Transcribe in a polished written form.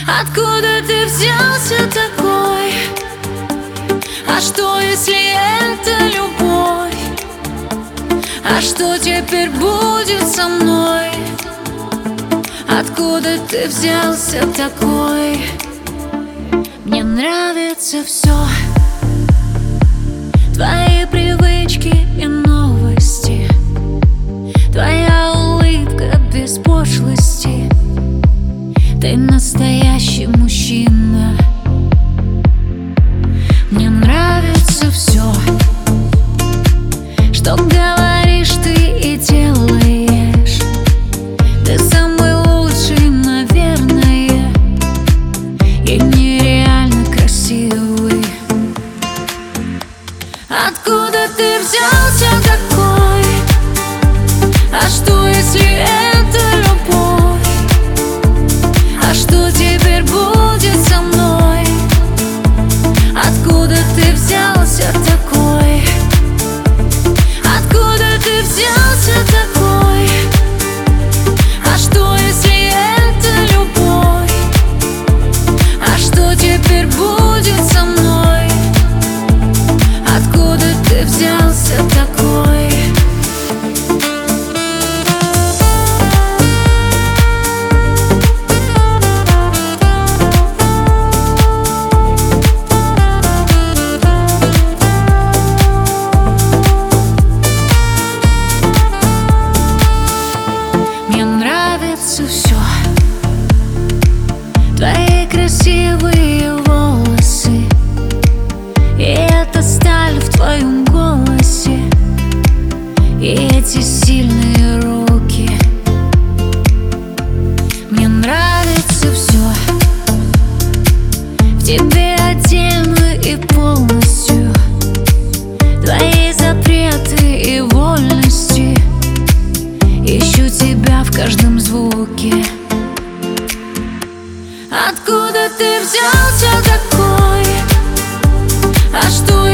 Откуда ты взялся такой? А что, если это любовь? А что теперь будет со мной? Откуда ты взялся такой? Мне нравится все, твои привычки и новости, твоя улыбка без пошлости. Ты настоящий мужчина. Мне нравится все, что говоришь ты и делаешь. Ты самый лучший, наверное, и нереально красивый. Откуда ты взялся такой? А что, если это любовь? А что теперь будет со мной? Откуда ты взялся такой? Откуда ты взялся такой? А что, если это любовь? А что теперь будет со мной? Откуда ты взялся такой? Все, твои красивые волосы, и эта сталь в твоем голосе, и эти сильные руки. Мне нравится все в тебе отдельно и полностью, твои запреты и вольности. Ищу тебя в каждом звуке. Откуда ты взялся такой? А что,